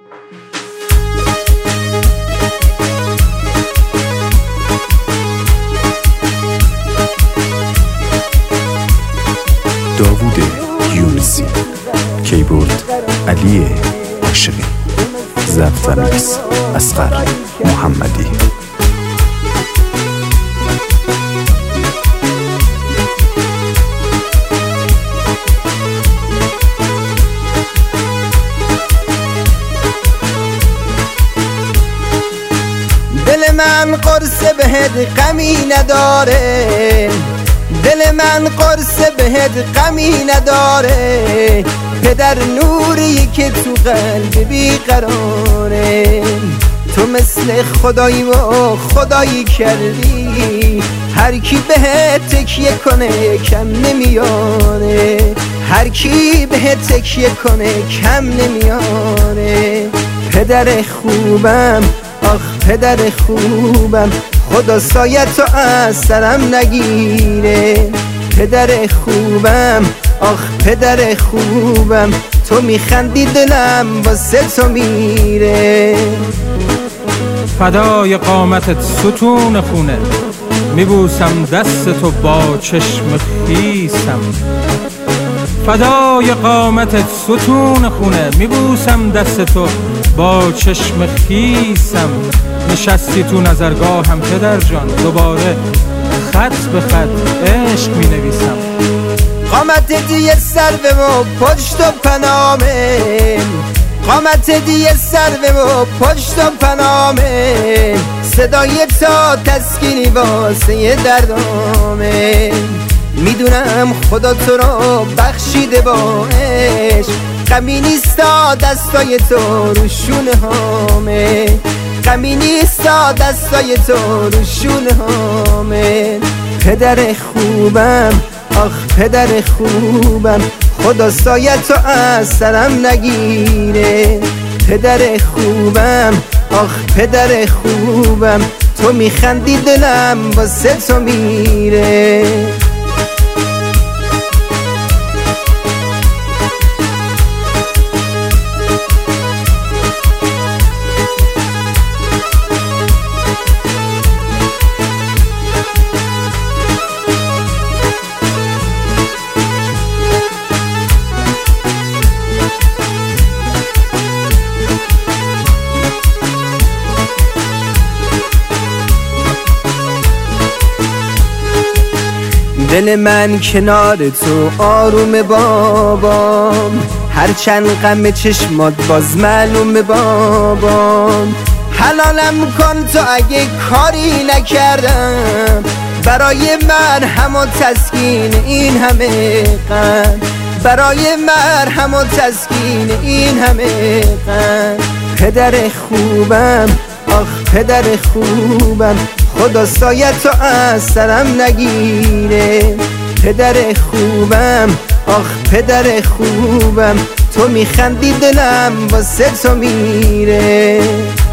داوود یونسی، کیبورد علی عاشقی، ضبط و میکس اصغر محمدی. دل من قرص بهت غمی نداره، دل من قرص بهت غمی نداره، پدر نوری که تو قلب بیقراره. تو مثل خدایی و خدایی کردی، هر کی بهت تکیه کنه کم نمیاره، هر کی بهت تکیه کنه کم نمیاره. پدر خوبم آخ پدر خوبم، خدا سایت تو از سرم نگیره. پدر خوبم آخ پدر خوبم، تو میخندی دلم واسه تو میره. فدای قامتت ستون خونه، میبوسم دست تو با چشم خیسم. فدای قامتت ستون خونه، میبوسم دست تو با چشم خیسم. نشستی تو نظرگاهم پدر جان، دوباره خط به خط عشق می نویسم. قامت دیه سر و پشت و پنامه، قامت دیه سر و پشت و پنامه، صدای تا تسکینی واسه دردامه. میدونم خدا تو رو بخشیده با عشق، غمی نیستا دستای تو رو شونه هامه، غمی نیستا دستای تو رو شونه هامه. پدر خوبم آخ پدر خوبم، خدا سایت تو از سرم نگیره. پدر خوبم آخ پدر خوبم، تو میخندی دلم واسه تو میره. دل من کنار تو آروم بابام، هرچند غم چشمات باز معلوم بابام. حلالم کن تو اگه کاری نکردم، برای مرهم و تسکین این همه غم، برای مرهم و تسکین این همه غم. پدر خوبم آخ پدر خوبم، خدا سایت تو از سرم نگیره. پدر خوبم آخ پدر خوبم، تو میخندی دلم واسه تو میره.